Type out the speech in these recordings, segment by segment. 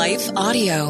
Life Audio.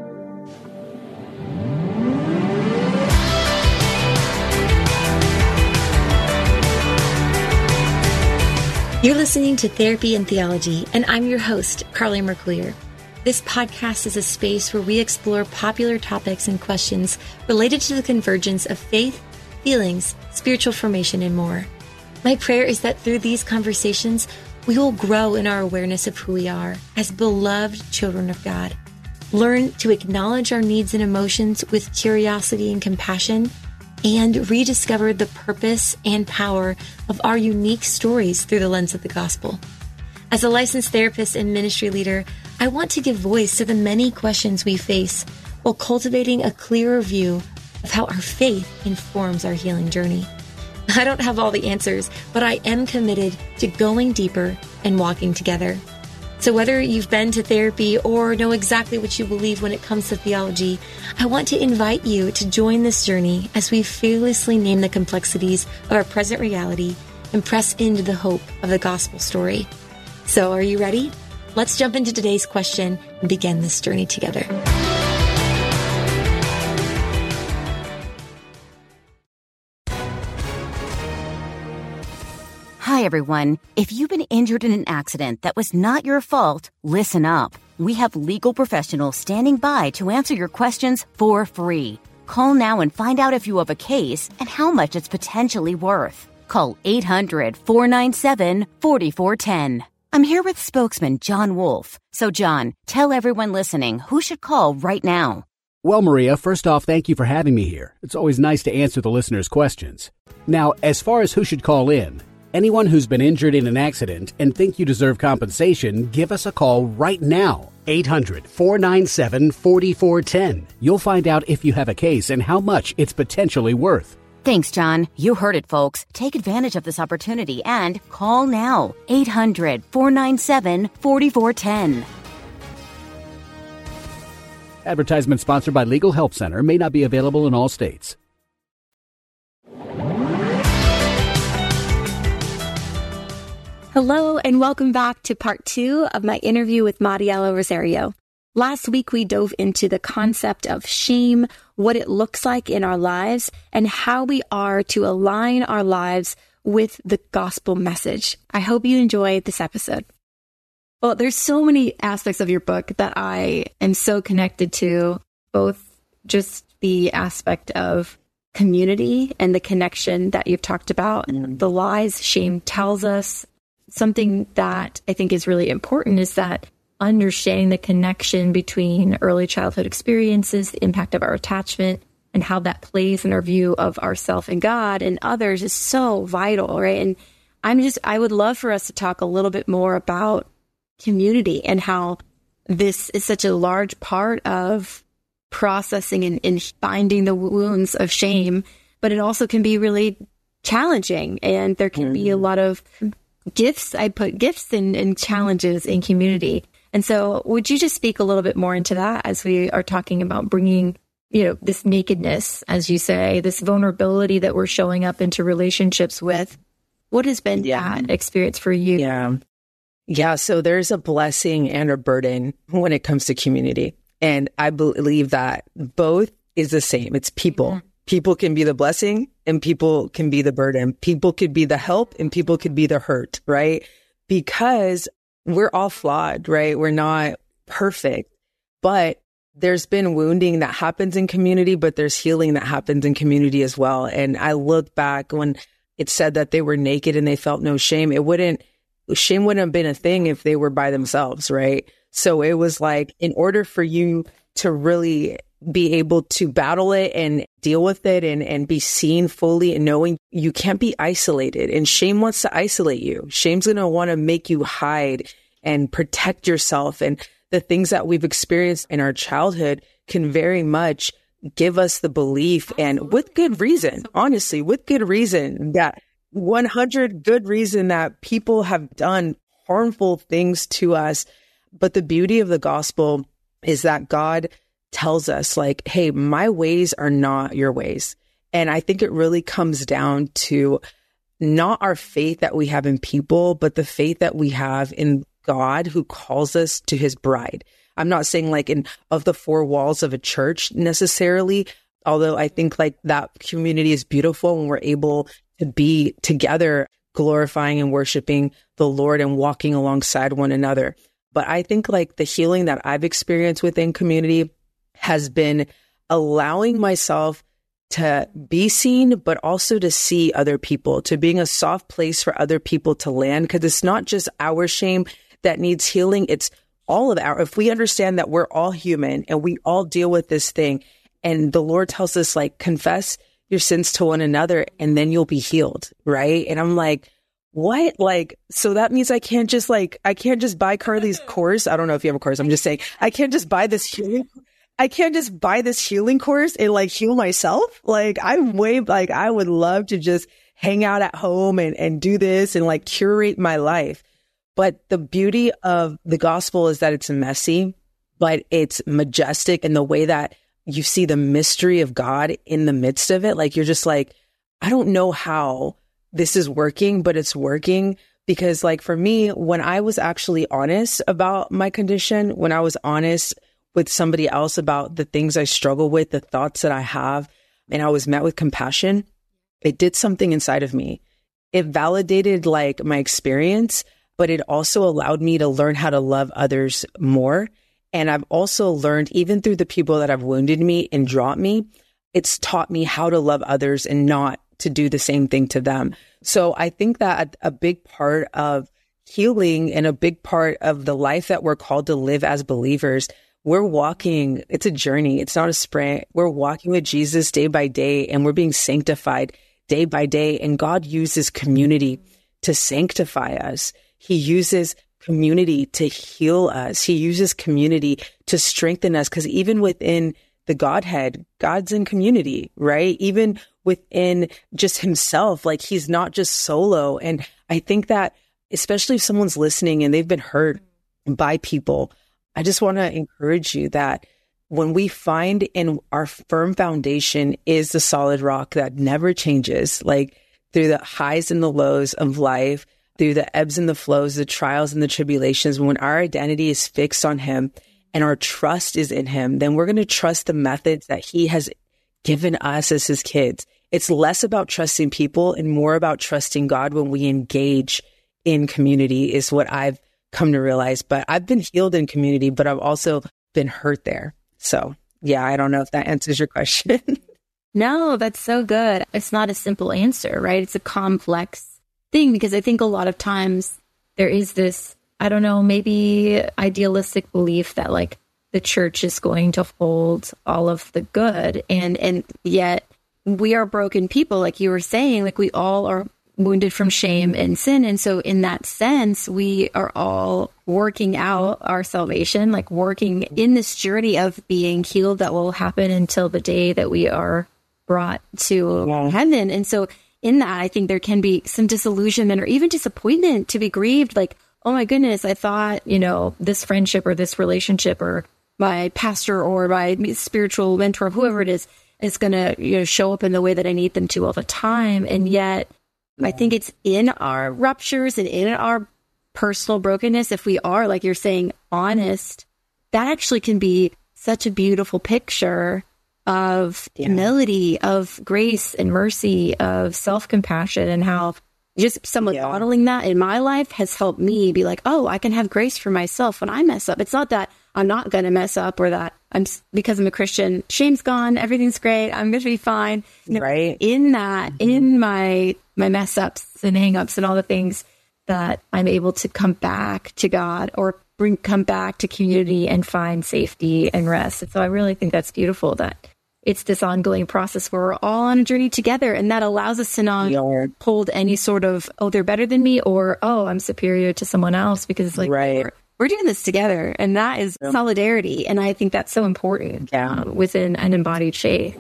You're listening to Therapy and Theology, and I'm your host, Carly Mercoulier. This podcast is a space where we explore popular topics and questions related to the convergence of faith, feelings, spiritual formation, and more. My prayer is that through these conversations, we will grow in our awareness of who we are as beloved children of God, learn to acknowledge our needs and emotions with curiosity and compassion, and rediscover the purpose and power of our unique stories through the lens of the gospel. As a licensed therapist and ministry leader, I want to give voice to the many questions we face while cultivating a clearer view of how our faith informs our healing journey. I don't have all the answers, but I am committed to going deeper and walking together. So whether you've been to therapy or know exactly what you believe when it comes to theology, I want to invite you to join this journey as we fearlessly name the complexities of our present reality and press into the hope of the gospel story. So are you ready? Let's jump into today's question and begin this journey together. Hi, everyone. If you've been injured in an accident that was not your fault, listen up. We have legal professionals standing by to answer your questions for free. Call now and find out if you have a case and how much it's potentially worth. Call 800-497-4410. I'm here with spokesman John Wolf. So, John, tell everyone listening who should call right now. Well, Maria, first off, thank you for having me here. It's always nice to answer the listeners' questions. Now, as far as who should call in, anyone who's been injured in an accident and think you deserve compensation, give us a call right now. 800-497-4410. You'll find out if you have a case and how much it's potentially worth. Thanks, John. You heard it, folks. Take advantage of this opportunity and call now. 800-497-4410. Advertisement sponsored by Legal Help Center. May not be available in all states. Hello, and welcome back to part 2 of my interview with Mariela Rosario. Last week, we dove into the concept of shame, what it looks like in our lives, and how we are to align our lives with the gospel message. I hope you enjoyed this episode. Well, there's so many aspects of your book that I am so connected to, both just the aspect of community and the connection that you've talked about, and the lies shame tells us. Something that I think is really important is that understanding the connection between early childhood experiences, the impact of our attachment, and how that plays in our view of ourself and God and others is so vital, right? And I would love for us to talk a little bit more about community and how this is such a large part of processing and finding the wounds of shame, but it also can be really challenging, and there can be a lot of gifts. I put gifts and challenges in community. And so would you just speak a little bit more into that as we are talking about bringing, this nakedness, as you say, this vulnerability that we're showing up into relationships with? What has been that experience for you? Yeah. So there's a blessing and a burden when it comes to community. And I believe that both is the same. It's people. Mm-hmm. People can be the blessing and people can be the burden. People could be the help and people could be the hurt, right? Because we're all flawed, right? We're not perfect, but there's been wounding that happens in community, but there's healing that happens in community as well. And I look back when it said that they were naked and they felt no shame. Shame wouldn't have been a thing if they were by themselves, right? So it was like, in order for you to really be able to battle it and deal with it and be seen fully and knowing, you can't be isolated. And shame wants to isolate you. Shame's going to want to make you hide and protect yourself. And the things that we've experienced in our childhood can very much give us the belief, and with good reason, honestly, with good reason, that 100 good reason that people have done harmful things to us. But the beauty of the gospel is that God tells us, like, hey, my ways are not your ways. And I think it really comes down to not our faith that we have in people, but the faith that we have in God, who calls us to his bride. I'm not saying like of the four walls of a church necessarily, although I think like that community is beautiful when we're able to be together, glorifying and worshiping the Lord and walking alongside one another. But I think like the healing that I've experienced within community has been allowing myself to be seen, but also to see other people, to being a soft place for other people to land. Because it's not just our shame that needs healing. It's all of if we understand that we're all human and we all deal with this thing. And the Lord tells us like, confess your sins to one another and then you'll be healed. Right. And I'm like, what? Like, so that means I can't just buy Carly's course. I don't know if you have a course. I'm just saying I can't just buy this healing course and like heal myself. Like I would love to just hang out at home and do this and like curate my life. But the beauty of the gospel is that it's messy, but it's majestic in the way that you see the mystery of God in the midst of it. Like, you're just like, I don't know how this is working, but it's working. Because like for me, when I was actually honest about my condition, when I was honest with somebody else about the things I struggle with, the thoughts that I have, and I was met with compassion, it did something inside of me. It validated like my experience, but it also allowed me to learn how to love others more. And I've also learned, even through the people that have wounded me and dropped me, it's taught me how to love others and not to do the same thing to them. So I think that a big part of healing and a big part of the life that we're called to live as believers, we're walking, it's a journey. It's not a sprint. We're walking with Jesus day by day and we're being sanctified day by day. And God uses community to sanctify us. He uses community to heal us. He uses community to strengthen us. Because even within the Godhead, God's in community, right? Even within just himself, like he's not just solo. And I think that especially if someone's listening and they've been hurt by people, I just want to encourage you that when we find in our firm foundation is the solid rock that never changes, like through the highs and the lows of life, through the ebbs and the flows, the trials and the tribulations, when our identity is fixed on him and our trust is in him, then we're going to trust the methods that he has given us as his kids. It's less about trusting people and more about trusting God when we engage in community is what I've come to realize. But I've been healed in community, but I've also been hurt there. So yeah, I don't know if that answers your question. No, that's so good. It's not a simple answer, right? It's a complex thing because I think a lot of times there is this, I don't know, maybe idealistic belief that like the church is going to hold all of the good. And yet we are broken people, like you were saying, like we all are wounded from shame and sin. And so in that sense, we are all working out our salvation, like working in this journey of being healed that will happen until the day that we are brought to heaven. And so in that, I think there can be some disillusionment or even disappointment to be grieved. Like, oh my goodness, I thought, this friendship or this relationship or my pastor or my spiritual mentor, whoever it is going to show up in the way that I need them to all the time. And yet I think it's in our ruptures and in our personal brokenness, if we are, like you're saying, honest, that actually can be such a beautiful picture of humility, of grace and mercy, of self-compassion, and how just someone modeling that in my life has helped me be like, oh, I can have grace for myself when I mess up. It's not that I'm not going to mess up or that because I'm a Christian, shame's gone, everything's great, I'm going to be fine. Right. In that, in my mess ups and hang ups and all the things that I'm able to come back to God or come back to community and find safety and rest. And so I really think that's beautiful that it's this ongoing process where we're all on a journey together, and that allows us to not hold any sort of, oh, they're better than me, or, oh, I'm superior to someone else, because like we're doing this together, and that is solidarity. And I think that's so important within an embodied faith.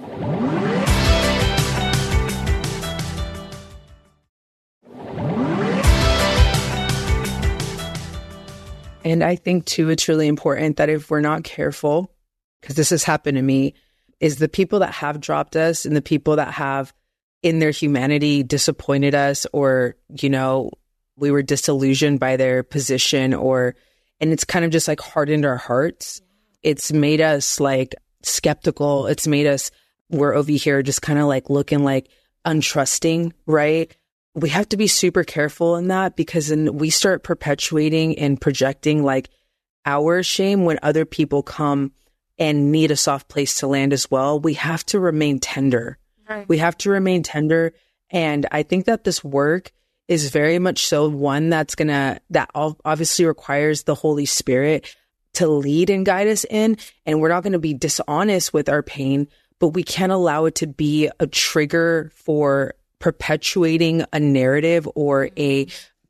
And I think too, it's really important that if we're not careful, because this has happened to me, is the people that have dropped us and the people that have in their humanity disappointed us, or, we were disillusioned by their position, And it's kind of just like hardened our hearts. It's made us like skeptical. It's made us, we're over here just kind of like looking like untrusting, right? We have to be super careful in that, because then we start perpetuating and projecting like our shame when other people come and need a soft place to land as well. We have to remain tender. Right. We have to remain tender. And I think that this work is very much so one that obviously requires the Holy Spirit to lead and guide us in. And we're not going to be dishonest with our pain, but we can't allow it to be a trigger for perpetuating a narrative or a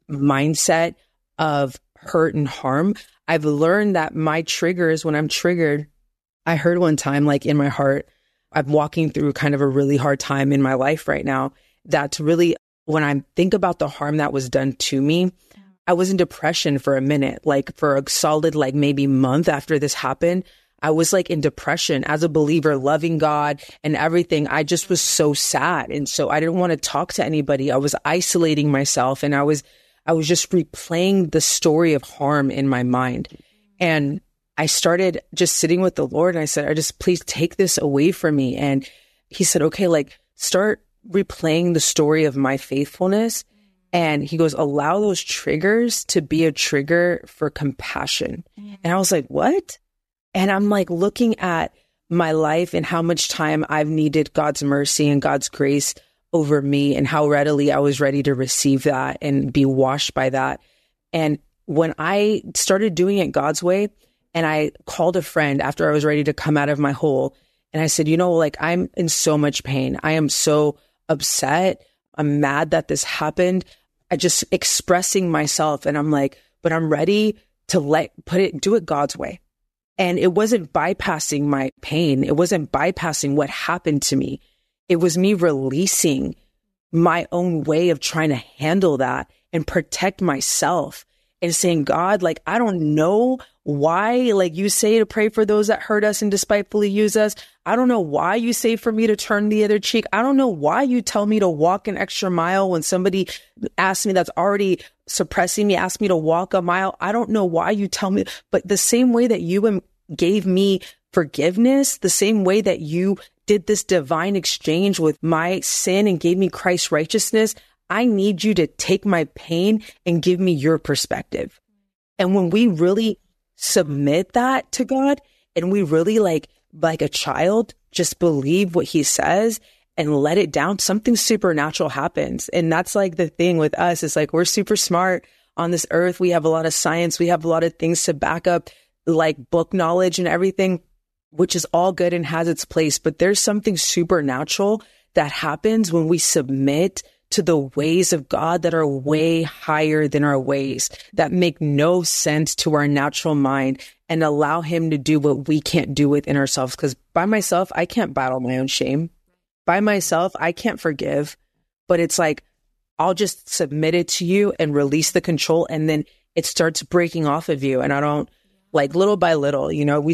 mindset of hurt and harm. I've learned that my triggers, when I'm triggered, I heard one time, like in my heart, I'm walking through kind of a really hard time in my life right now. That's really, when I think about the harm that was done to me, I was in depression for a minute, like for a solid, like maybe month after this happened. I was like in depression as a believer, loving God and everything. I just was so sad. And so I didn't want to talk to anybody. I was isolating myself, and I was just replaying the story of harm in my mind. And I started just sitting with the Lord, and I said, please take this away from me. And he said, okay, like start replaying the story of my faithfulness. And he goes, allow those triggers to be a trigger for compassion. And I was like, what? And I'm like looking at my life and how much time I've needed God's mercy and God's grace over me, and how readily I was ready to receive that and be washed by that. And when I started doing it God's way, and I called a friend after I was ready to come out of my hole, and I said, like I'm in so much pain. I am so upset. I'm mad that this happened. I just expressing myself, and I'm like, but I'm ready to do it God's way. And it wasn't bypassing my pain. It wasn't bypassing what happened to me. It was me releasing my own way of trying to handle that and protect myself, and saying, God, like, I don't know why, like you say to pray for those that hurt us and despitefully use us. I don't know why you say for me to turn the other cheek. I don't know why you tell me to walk an extra mile when somebody asks me that's already suppressing me, asks me to walk a mile. I don't know why you tell me, but the same way that you gave me forgiveness, the same way that you did this divine exchange with my sin and gave me Christ's righteousness, I need you to take my pain and give me your perspective. And when we really submit that to God, and we really like a child, just believe what he says and let it down, something supernatural happens. And that's like the thing with us. It's like, we're super smart on this earth. We have a lot of science. We have a lot of things to back up, like book knowledge and everything, which is all good and has its place. But there's something supernatural that happens when we submit to the ways of God that are way higher than our ways, that make no sense to our natural mind, and allow him to do what we can't do within ourselves. Because by myself, I can't battle my own shame. By myself, I can't forgive. But it's like, I'll just submit it to you and release the control, and then it starts breaking off of you. And I don't, like, little by little,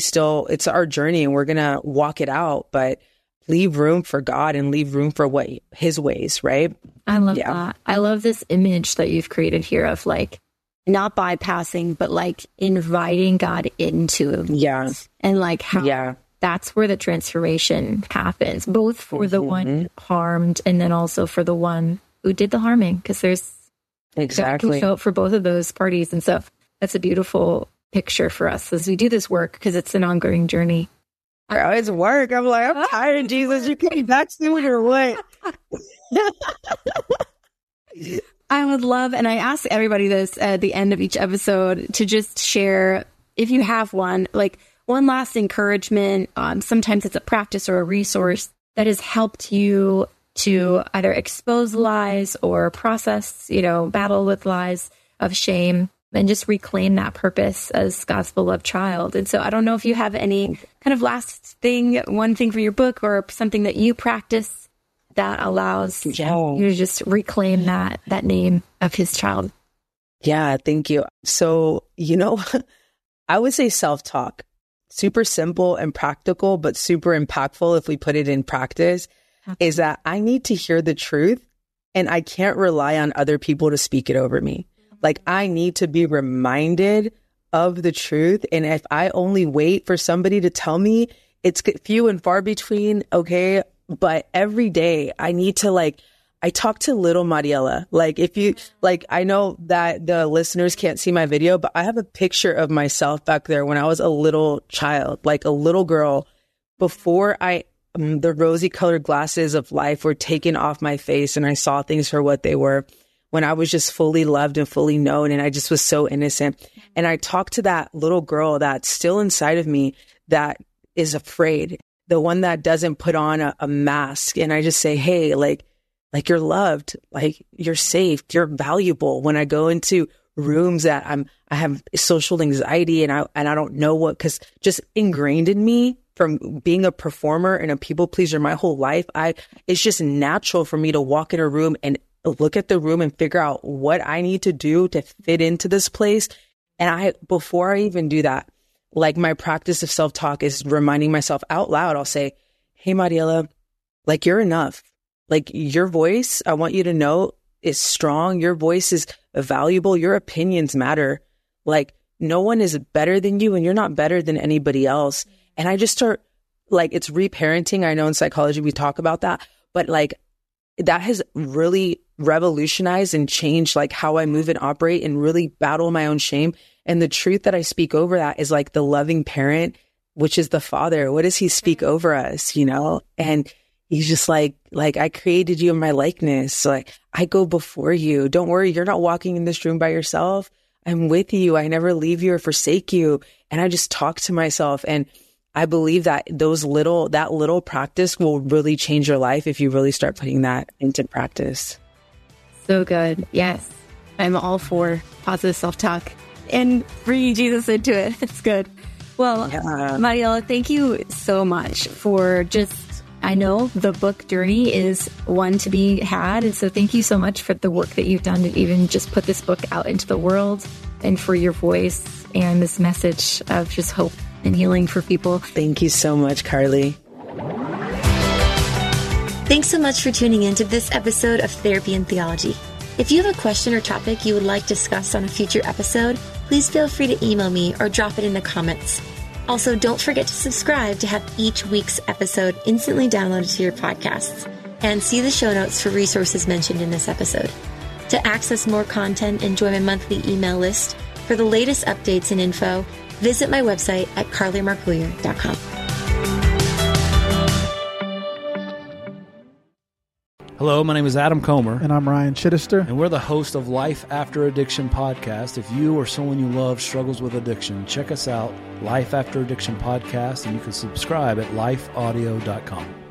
it's our journey, and we're going to walk it out, but leave room for God and leave room for his ways, right? I love that. I love this image that you've created here of like not bypassing, but like inviting God into. Yeah. And like how that's where the transformation happens, both for the one harmed and then also for the one who did the harming, because there's exactly show up for both of those parties. And so that's a beautiful picture for us as we do this work, because it's an ongoing journey. It's work. I'm like, I'm tired, Jesus. You came back soon or what? I would love, and I ask everybody this at the end of each episode, to just share, if you have one, like one last encouragement. Sometimes it's a practice or a resource that has helped you to either expose lies or process, battle with lies of shame, and just reclaim that purpose as God's beloved child. And so I don't know if you have any kind of last thing, one thing for your book, or something that you practice that allows you to just reclaim that name of his child. Yeah, thank you. So, I would say self-talk, super simple and practical, but super impactful if we put it in practice, is that I need to hear the truth, and I can't rely on other people to speak it over me. Like, I need to be reminded of the truth. And if I only wait for somebody to tell me, it's few and far between. Okay. But every day I need to I talk to little Mariela. I know that the listeners can't see my video, but I have a picture of myself back there when I was a little child, like a little girl, before the rosy colored glasses of life were taken off my face and I saw things for what they were, when I was just fully loved and fully known. And I just was so innocent. And I talked to that little girl that's still inside of me that is afraid, the one that doesn't put on a mask. And I just say, hey, you're loved, you're safe, you're valuable. When I go into rooms that I have social anxiety and I don't know what, cause just ingrained in me from being a performer and a people pleaser my whole life, it's just natural for me to walk in a room and look at the room and figure out what I need to do to fit into this place. And before I even do that, my practice of self-talk is reminding myself out loud. I'll say, hey, Mariela, you're enough. Your voice, I want you to know, is strong. Your voice is valuable. Your opinions matter. No one is better than you and you're not better than anybody else. And I just start, it's reparenting. I know in psychology we talk about that, but that has really revolutionized and changed how I move and operate and really battle my own shame. And the truth that I speak over that is the loving parent, which is the Father. What does he speak over us, And he's just I created you in my likeness. I go before you. Don't worry. You're not walking in this room by yourself. I'm with you. I never leave you or forsake you. And I just talk to myself. And I believe that that little practice will really change your life if you really start putting that into practice. So good. Yes. I'm all for positive self-talk and bringing Jesus into it. It's good. Well, Mariela, thank you so much for I know the book journey is one to be had. And so thank you so much for the work that you've done to even just put this book out into the world and for your voice and this message of just hope and healing for people. Thank you so much, Carly. Thanks so much for tuning in to this episode of Therapy and Theology. If you have a question or topic you would like discussed on a future episode, please feel free to email me or drop it in the comments. Also, don't forget to subscribe to have each week's episode instantly downloaded to your podcasts, and see the show notes for resources mentioned in this episode. To access more content and join my monthly email list for the latest updates and info, visit my website at carlymarklear.com. Hello, my name is Adam Comer. And I'm Ryan Chittister. And we're the host of Life After Addiction podcast. If you or someone you love struggles with addiction, check us out, Life After Addiction podcast, and you can subscribe at lifeaudio.com.